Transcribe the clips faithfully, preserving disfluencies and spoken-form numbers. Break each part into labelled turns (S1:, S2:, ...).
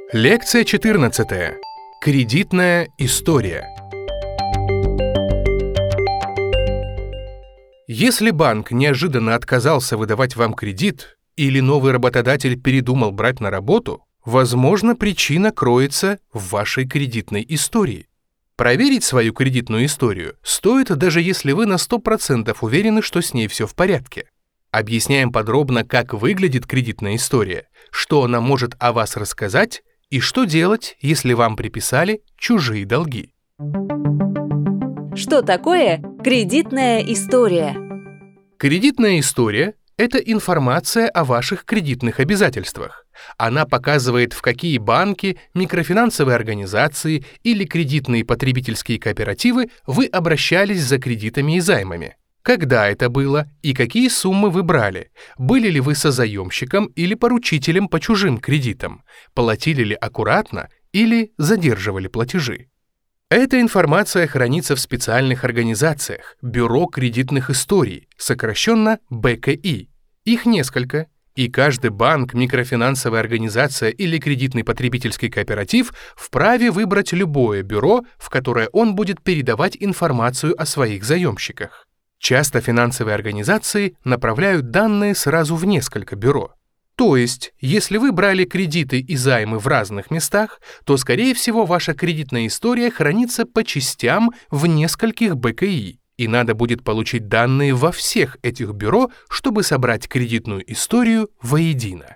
S1: Лекция четырнадцатая. Кредитная история. Если банк неожиданно отказался выдавать вам кредит или новый работодатель передумал брать на работу, возможно, причина кроется в вашей кредитной истории. Проверить свою кредитную историю стоит, даже если вы на сто процентов уверены, что с ней все в порядке. Объясняем подробно, как выглядит кредитная история, что она может о вас рассказать и что делать, если вам приписали чужие долги.
S2: Что такое кредитная история?
S1: Кредитная история – это информация о ваших кредитных обязательствах. Она показывает, в какие банки, микрофинансовые организации или кредитные потребительские кооперативы вы обращались за кредитами и займами. Когда это было и какие суммы вы брали? Были ли вы созаемщиком или поручителем по чужим кредитам? Платили ли аккуратно или задерживали платежи? Эта информация хранится в специальных организациях Бюро кредитных историй, сокращенно бэ ка и. Их несколько, и каждый банк, микрофинансовая организация или кредитный потребительский кооператив вправе выбрать любое бюро, в которое он будет передавать информацию о своих заемщиках. Часто финансовые организации направляют данные сразу в несколько бюро. То есть, если вы брали кредиты и займы в разных местах, то, скорее всего, ваша кредитная история хранится по частям в нескольких бэ ка и, и надо будет получить данные во всех этих бюро, чтобы собрать кредитную историю воедино.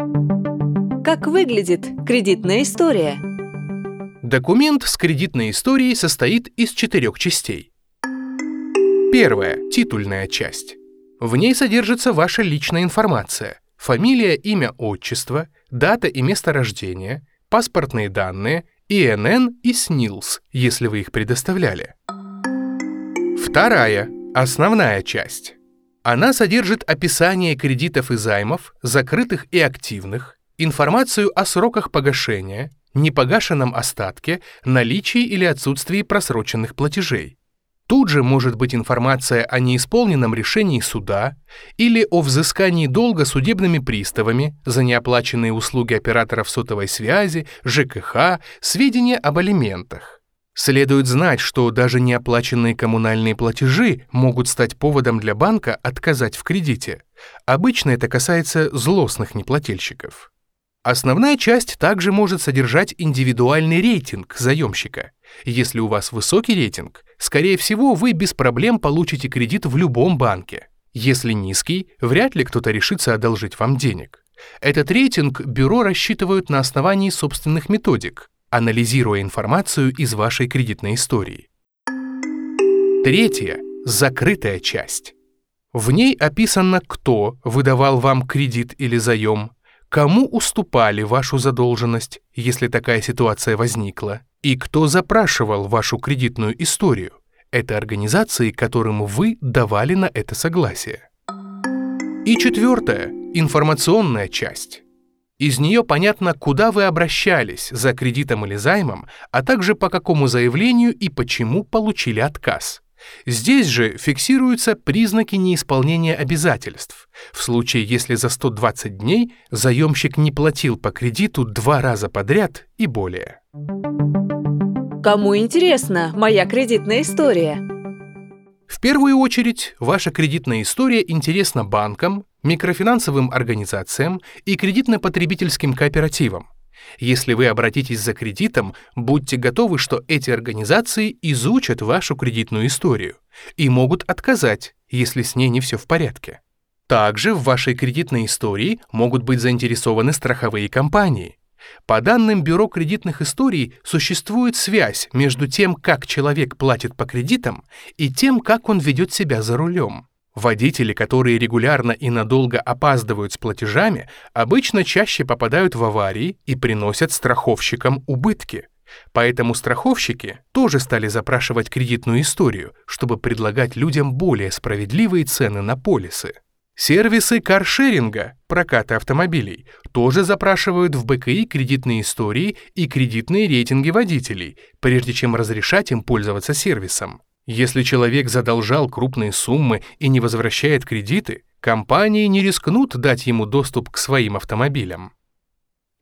S2: Как выглядит кредитная история?
S1: Документ с кредитной историей состоит из четырех частей. Первая – титульная часть. В ней содержится ваша личная информация: фамилия, имя, отчество, дата и место рождения, паспортные данные, и эн эн и эс эн и эл эс, если вы их предоставляли. Вторая – основная часть. Она содержит описание кредитов и займов, закрытых и активных, информацию о сроках погашения, непогашенном остатке, наличии или отсутствии просроченных платежей. Тут же может быть информация о неисполненном решении суда или о взыскании долга судебными приставами за неоплаченные услуги операторов сотовой связи, жэ ка ха, сведения об алиментах. Следует знать, что даже неоплаченные коммунальные платежи могут стать поводом для банка отказать в кредите. Обычно это касается злостных неплательщиков. Основная часть также может содержать индивидуальный рейтинг заемщика. Если у вас высокий рейтинг, скорее всего, вы без проблем получите кредит в любом банке. Если низкий, вряд ли кто-то решится одолжить вам денег. Этот рейтинг бюро рассчитывают на основании собственных методик, анализируя информацию из вашей кредитной истории. Третья – закрытая часть. В ней описано, кто выдавал вам кредит или заем, кому уступали вашу задолженность, если такая ситуация возникла, и кто запрашивал вашу кредитную историю. Это организации, которым вы давали на это согласие. И четвертая – информационная часть. Из нее понятно, куда вы обращались за кредитом или займом, а также по какому заявлению и почему получили отказ. Здесь же фиксируются признаки неисполнения обязательств. В случае, если за сто двадцать дней заемщик не платил по кредиту два раза подряд и более.
S2: Кому интересна моя кредитная история?
S1: В первую очередь, ваша кредитная история интересна банкам, микрофинансовым организациям и кредитно-потребительским кооперативам. Если вы обратитесь за кредитом, будьте готовы, что эти организации изучат вашу кредитную историю и могут отказать, если с ней не все в порядке. Также в вашей кредитной истории могут быть заинтересованы страховые компании. По данным Бюро кредитных историй, существует связь между тем, как человек платит по кредитам, и тем, как он ведет себя за рулем. Водители, которые регулярно и надолго опаздывают с платежами, обычно чаще попадают в аварии и приносят страховщикам убытки. Поэтому страховщики тоже стали запрашивать кредитную историю, чтобы предлагать людям более справедливые цены на полисы. Сервисы каршеринга, проката автомобилей, тоже запрашивают в бэ ка и кредитные истории и кредитные рейтинги водителей, прежде чем разрешать им пользоваться сервисом. Если человек задолжал крупные суммы и не возвращает кредиты, компании не рискнут дать ему доступ к своим автомобилям.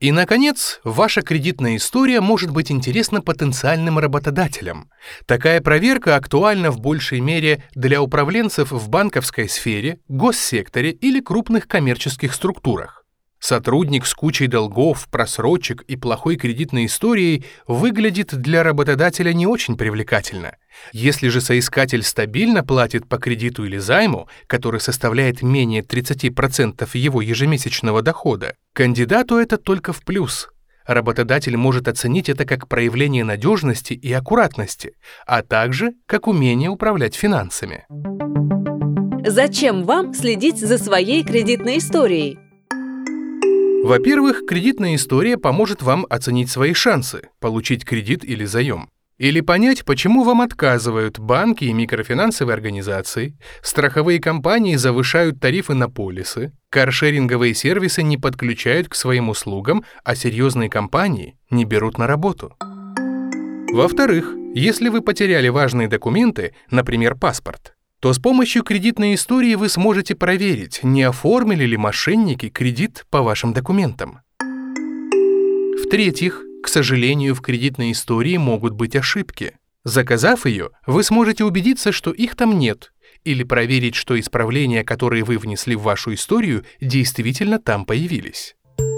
S1: И, наконец, ваша кредитная история может быть интересна потенциальным работодателям. Такая проверка актуальна в большей мере для управленцев в банковской сфере, госсекторе или крупных коммерческих структурах. Сотрудник с кучей долгов, просрочек и плохой кредитной историей выглядит для работодателя не очень привлекательно. Если же соискатель стабильно платит по кредиту или займу, который составляет менее тридцати процентов его ежемесячного дохода, кандидату это только в плюс. Работодатель может оценить это как проявление надежности и аккуратности, а также как умение управлять финансами.
S2: Зачем вам следить за своей кредитной историей?
S1: Во-первых, кредитная история поможет вам оценить свои шансы, получить кредит или заем. Или понять, почему вам отказывают банки и микрофинансовые организации, страховые компании завышают тарифы на полисы, каршеринговые сервисы не подключают к своим услугам, а серьезные компании не берут на работу. Во-вторых, если вы потеряли важные документы, например, паспорт, то с помощью кредитной истории вы сможете проверить, не оформили ли мошенники кредит по вашим документам. В-третьих, к сожалению, в кредитной истории могут быть ошибки. Заказав ее, вы сможете убедиться, что их там нет, или проверить, что исправления, которые вы внесли в вашу историю, действительно там появились.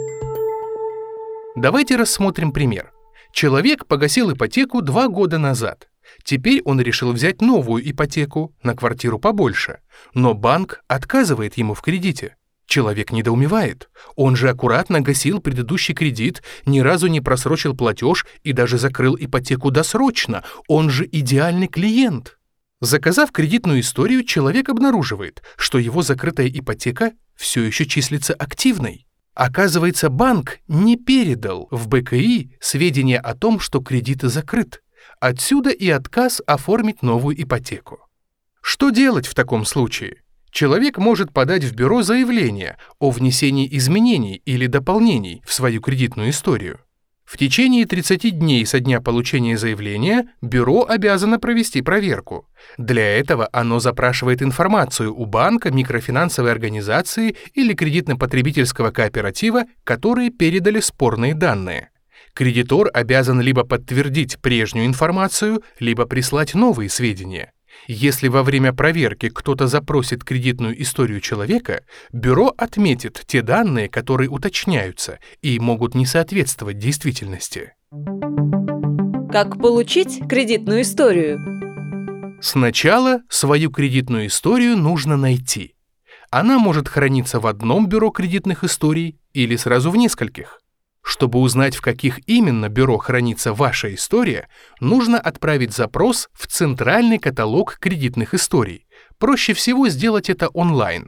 S1: Давайте рассмотрим пример. Человек погасил ипотеку два года назад. Теперь он решил взять новую ипотеку на квартиру побольше, но банк отказывает ему в кредите. Человек недоумевает. Он же аккуратно гасил предыдущий кредит, ни разу не просрочил платеж и даже закрыл ипотеку досрочно. Он же идеальный клиент. Заказав кредитную историю, человек обнаруживает, что его закрытая ипотека все еще числится активной. Оказывается, банк не передал в бэ ка и сведения о том, что кредит закрыт. Отсюда и отказ оформить новую ипотеку. Что делать в таком случае? Человек может подать в бюро заявление о внесении изменений или дополнений в свою кредитную историю. В течение тридцати дней со дня получения заявления бюро обязано провести проверку. Для этого оно запрашивает информацию у банка, микрофинансовой организации или кредитно-потребительского кооператива, которые передали спорные данные. Кредитор обязан либо подтвердить прежнюю информацию, либо прислать новые сведения. Если во время проверки кто-то запросит кредитную историю человека, бюро отметит те данные, которые уточняются и могут не соответствовать действительности.
S2: Как получить кредитную историю?
S1: Сначала свою кредитную историю нужно найти. Она может храниться в одном бюро кредитных историй или сразу в нескольких. Чтобы узнать, в каких именно бюро хранится ваша история, нужно отправить запрос в Центральный каталог кредитных историй. Проще всего сделать это онлайн.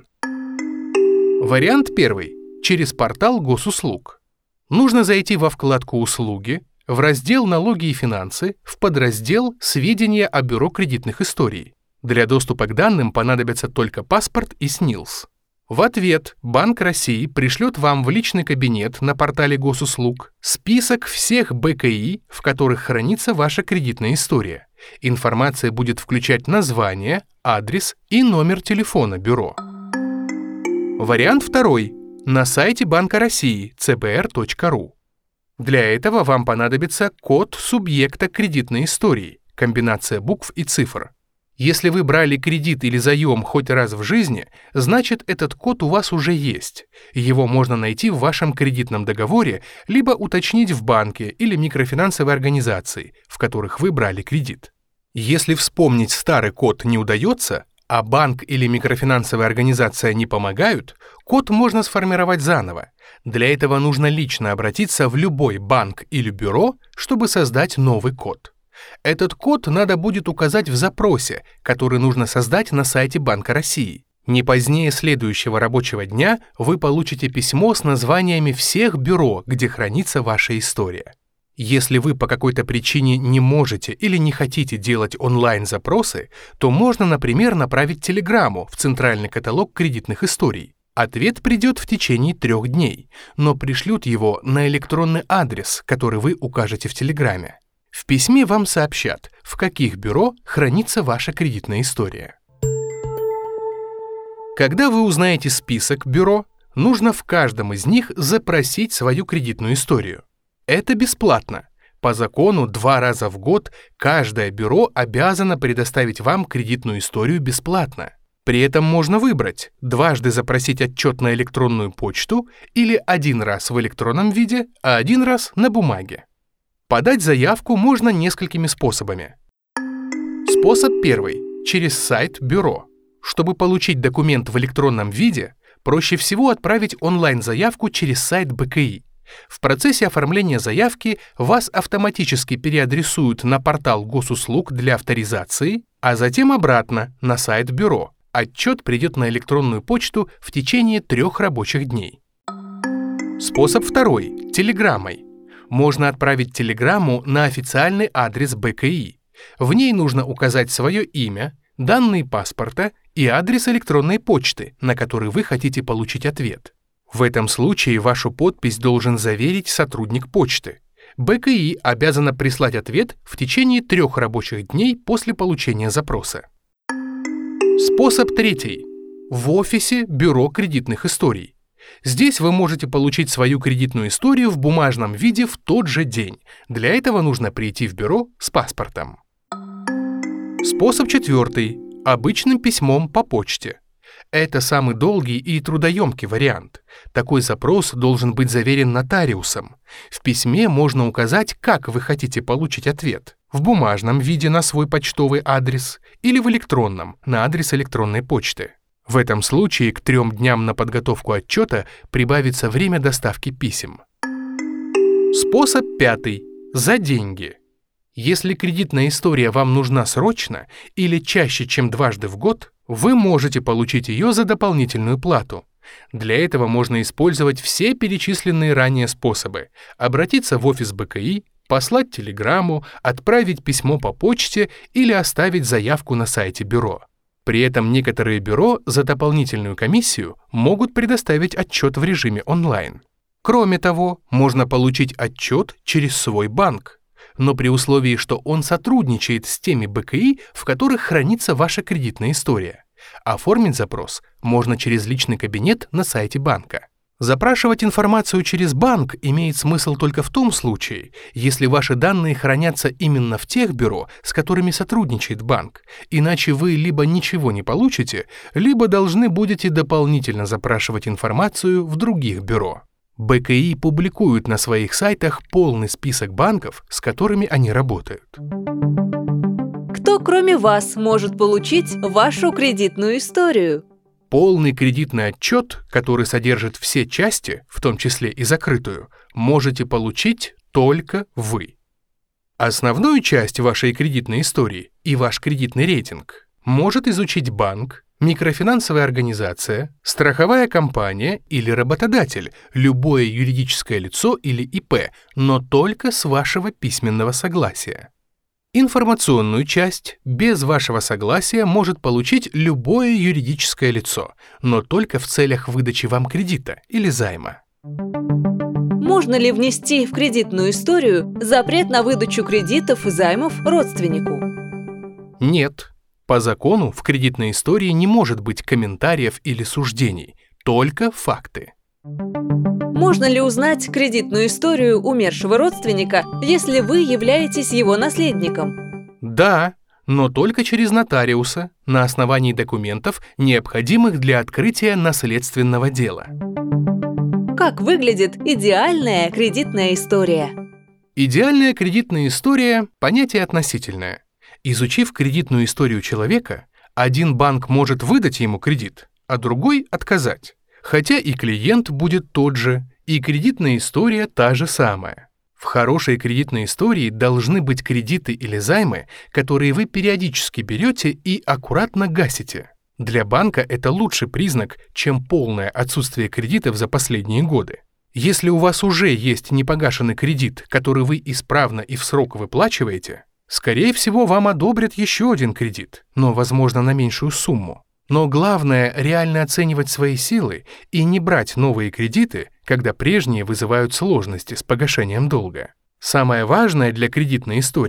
S1: Вариант первый. Через портал госуслуг. Нужно зайти во вкладку «Услуги», в раздел «Налоги и финансы», в подраздел «Сведения о бюро кредитных историй». Для доступа к данным понадобятся только паспорт и СНИЛС. В ответ Банк России пришлет вам в личный кабинет на портале госуслуг список всех бэ ка и, в которых хранится ваша кредитная история. Информация будет включать название, адрес и номер телефона бюро. Вариант второй. На сайте Банка России цэ бэ эр точка ру. Для этого вам понадобится код субъекта кредитной истории, комбинация букв и цифр. Если вы брали кредит или заем хоть раз в жизни, значит, этот код у вас уже есть. Его можно найти в вашем кредитном договоре, либо уточнить в банке или микрофинансовой организации, в которых вы брали кредит. Если вспомнить старый код не удается, а банк или микрофинансовая организация не помогают, код можно сформировать заново. Для этого нужно лично обратиться в любой банк или бюро, чтобы создать новый код. Этот код надо будет указать в запросе, который нужно создать на сайте Банка России. Не позднее следующего рабочего дня вы получите письмо с названиями всех бюро, где хранится ваша история. Если вы по какой-то причине не можете или не хотите делать онлайн-запросы, то можно, например, направить телеграмму в Центральный каталог кредитных историй. Ответ придет в течение трех дней, но пришлют его на электронный адрес, который вы укажете в телеграмме. В письме вам сообщат, в каких бюро хранится ваша кредитная история. Когда вы узнаете список бюро, нужно в каждом из них запросить свою кредитную историю. Это бесплатно. По закону два раза в год каждое бюро обязано предоставить вам кредитную историю бесплатно. При этом можно выбрать дважды запросить отчет на электронную почту или один раз в электронном виде, а один раз на бумаге. Подать заявку можно несколькими способами. Способ первый – через сайт бюро. Чтобы получить документ в электронном виде, проще всего отправить онлайн-заявку через сайт бэ ка и. В процессе оформления заявки вас автоматически переадресуют на портал госуслуг для авторизации, а затем обратно на сайт бюро. Отчет придет на электронную почту в течение трех рабочих дней. Способ второй – телеграммой. Можно отправить телеграмму на официальный адрес бэ ка и. В ней нужно указать свое имя, данные паспорта и адрес электронной почты, на который вы хотите получить ответ. В этом случае вашу подпись должен заверить сотрудник почты. бэ ка и обязана прислать ответ в течение трех рабочих дней после получения запроса. Способ третий. В офисе Бюро кредитных историй. Здесь вы можете получить свою кредитную историю в бумажном виде в тот же день. Для этого нужно прийти в бюро с паспортом. Способ четвертый. Обычным письмом по почте. Это самый долгий и трудоемкий вариант. Такой запрос должен быть заверен нотариусом. В письме можно указать, как вы хотите получить ответ. В бумажном виде на свой почтовый адрес или в электронном на адрес электронной почты. В этом случае к трем дням на подготовку отчета прибавится время доставки писем. Способ пятый. За деньги. Если кредитная история вам нужна срочно или чаще, чем дважды в год, вы можете получить ее за дополнительную плату. Для этого можно использовать все перечисленные ранее способы: обратиться в офис бэ ка и, послать телеграмму, отправить письмо по почте или оставить заявку на сайте бюро. При этом некоторые бюро за дополнительную комиссию могут предоставить отчет в режиме онлайн. Кроме того, можно получить отчет через свой банк, но при условии, что он сотрудничает с теми бэ ка и, в которых хранится ваша кредитная история. Оформить запрос можно через личный кабинет на сайте банка. Запрашивать информацию через банк имеет смысл только в том случае, если ваши данные хранятся именно в тех бюро, с которыми сотрудничает банк, иначе вы либо ничего не получите, либо должны будете дополнительно запрашивать информацию в других бюро. бэ ка и публикуют на своих сайтах полный список банков, с которыми они работают.
S2: Кто, кроме вас, может получить вашу кредитную историю?
S1: Полный кредитный отчет, который содержит все части, в том числе и закрытую, можете получить только вы. Основную часть вашей кредитной истории и ваш кредитный рейтинг может изучить банк, микрофинансовая организация, страховая компания или работодатель, любое юридическое лицо или и пэ, но только с вашего письменного согласия. Информационную часть без вашего согласия может получить любое юридическое лицо, но только в целях выдачи вам кредита или займа.
S2: Можно ли внести в кредитную историю запрет на выдачу кредитов и займов родственнику?
S1: Нет. По закону в кредитной истории не может быть комментариев или суждений, только факты.
S2: Можно ли узнать кредитную историю умершего родственника, если вы являетесь его наследником?
S1: Да, но только через нотариуса, на основании документов, необходимых для открытия наследственного дела.
S2: Как выглядит идеальная кредитная история?
S1: Идеальная кредитная история – понятие относительное. Изучив кредитную историю человека, один банк может выдать ему кредит, а другой – отказать. Хотя и клиент будет тот же, и кредитная история та же самая. В хорошей кредитной истории должны быть кредиты или займы, которые вы периодически берете и аккуратно гасите. Для банка это лучший признак, чем полное отсутствие кредитов за последние годы. Если у вас уже есть непогашенный кредит, который вы исправно и в срок выплачиваете, скорее всего, вам одобрят еще один кредит, но, возможно, на меньшую сумму. Но главное – реально оценивать свои силы и не брать новые кредиты, когда прежние вызывают сложности с погашением долга. Самое важное для кредитной истории –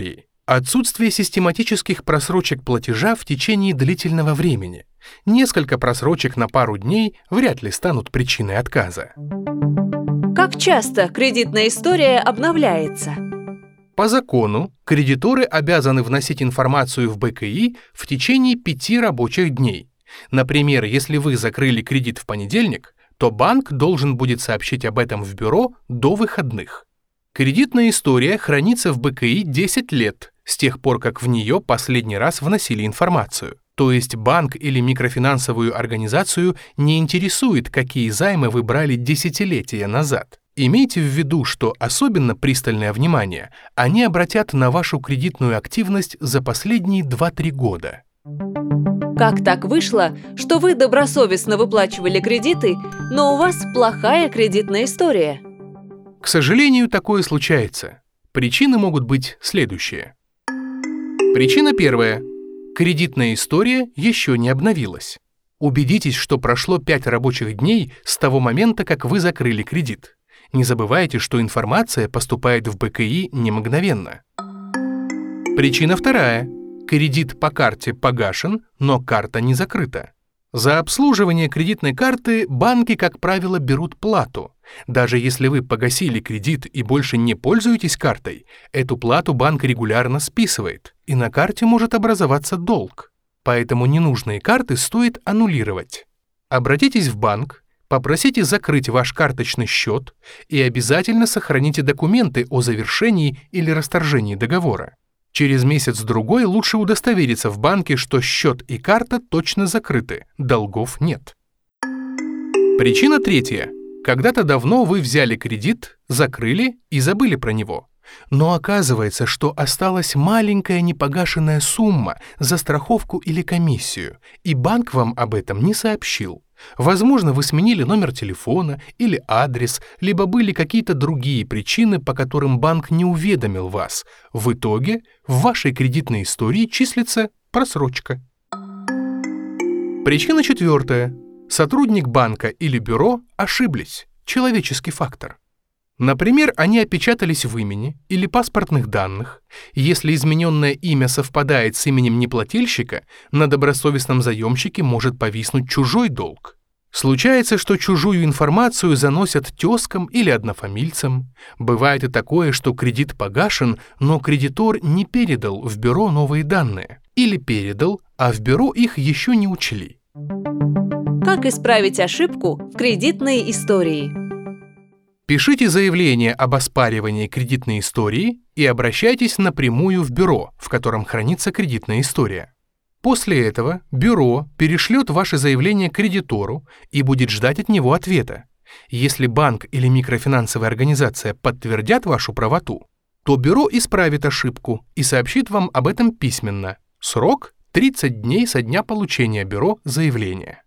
S1: Отсутствие систематических просрочек платежа в течение длительного времени. Несколько просрочек на пару дней вряд ли станут причиной отказа.
S2: Как часто кредитная история обновляется?
S1: По закону, кредиторы обязаны вносить информацию в бэ ка и в течение пяти рабочих дней. Например, если вы закрыли кредит в понедельник, то банк должен будет сообщить об этом в бюро до выходных. Кредитная история хранится в бэ ка и десять лет, с тех пор, как в нее последний раз вносили информацию. То есть банк или микрофинансовую организацию не интересует, какие займы вы брали десятилетия назад. Имейте в виду, что особенно пристальное внимание они обратят на вашу кредитную активность за последние два-три года.
S2: Как так вышло, что вы добросовестно выплачивали кредиты, но у вас плохая кредитная история?
S1: К сожалению, такое случается. Причины могут быть следующие. Причина первая. Кредитная история еще не обновилась. Убедитесь, что прошло пять рабочих дней с того момента, как вы закрыли кредит. Не забывайте, что информация поступает в бэ ка и не мгновенно. Причина вторая. Кредит по карте погашен, но карта не закрыта. За обслуживание кредитной карты банки, как правило, берут плату. Даже если вы погасили кредит и больше не пользуетесь картой, эту плату банк регулярно списывает, и на карте может образоваться долг. Поэтому ненужные карты стоит аннулировать. Обратитесь в банк, попросите закрыть ваш карточный счет и обязательно сохраните документы о завершении или расторжении договора. Через месяц-другой лучше удостовериться в банке, что счет и карта точно закрыты, долгов нет. Причина третья. Когда-то давно вы взяли кредит, закрыли и забыли про него. Но оказывается, что осталась маленькая непогашенная сумма за страховку или комиссию, и банк вам об этом не сообщил. Возможно, вы сменили номер телефона или адрес, либо были какие-то другие причины, по которым банк не уведомил вас. В итоге в вашей кредитной истории числится просрочка. Причина четвертая. Сотрудник банка или бюро ошиблись. Человеческий фактор. Например, они опечатались в имени или паспортных данных. Если измененное имя совпадает с именем неплательщика, на добросовестном заемщике может повиснуть чужой долг. Случается, что чужую информацию заносят тезкам или однофамильцам. Бывает и такое, что кредит погашен, но кредитор не передал в бюро новые данные. Или передал, а в бюро их еще не учли.
S2: Как исправить ошибку в кредитной истории?
S1: Пишите заявление об оспаривании кредитной истории и обращайтесь напрямую в бюро, в котором хранится кредитная история. После этого бюро перешлет ваше заявление кредитору и будет ждать от него ответа. Если банк или микрофинансовая организация подтвердят вашу правоту, то бюро исправит ошибку и сообщит вам об этом письменно. Срок – тридцать дней со дня получения бюро заявления.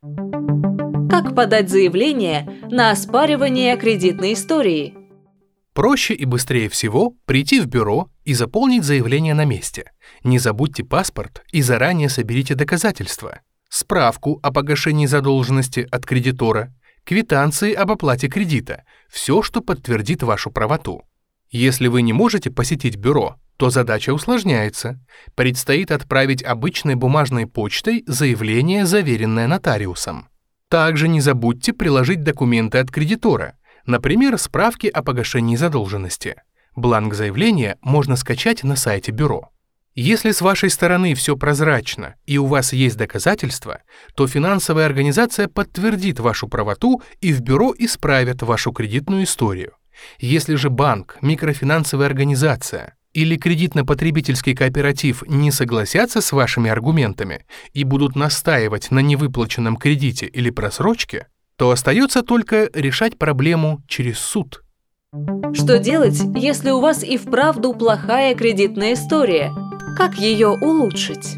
S2: Как подать заявление на оспаривание кредитной истории?
S1: Проще и быстрее всего прийти в бюро и заполнить заявление на месте. Не забудьте паспорт и заранее соберите доказательства. Справку о погашении задолженности от кредитора, квитанции об оплате кредита, все, что подтвердит вашу правоту. Если вы не можете посетить бюро, то задача усложняется. Предстоит отправить обычной бумажной почтой заявление, заверенное нотариусом. Также не забудьте приложить документы от кредитора, например, справки о погашении задолженности. Бланк заявления можно скачать на сайте бюро. Если с вашей стороны все прозрачно и у вас есть доказательства, то финансовая организация подтвердит вашу правоту и в бюро исправят вашу кредитную историю. Если же банк, микрофинансовая организация или кредитно-потребительский кооператив не согласятся с вашими аргументами и будут настаивать на невыплаченном кредите или просрочке, то остается только решать проблему через суд.
S2: Что делать, если у вас и вправду плохая кредитная история? Как ее улучшить?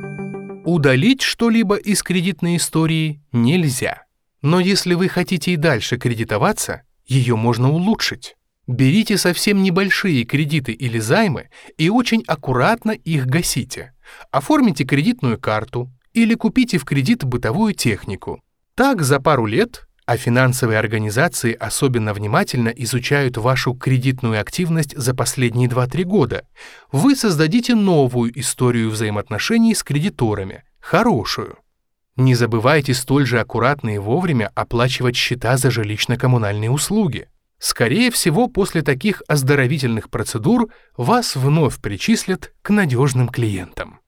S1: Удалить что-либо из кредитной истории нельзя. Но если вы хотите и дальше кредитоваться, ее можно улучшить. Берите совсем небольшие кредиты или займы и очень аккуратно их гасите. Оформите кредитную карту или купите в кредит бытовую технику. Так за пару лет А финансовые организации особенно внимательно изучают вашу кредитную активность за последние два-три года. Вы создадите новую историю взаимоотношений с кредиторами, хорошую. Не забывайте столь же аккуратно и вовремя оплачивать счета за жилищно-коммунальные услуги. Скорее всего, после таких оздоровительных процедур вас вновь причислят к надежным клиентам.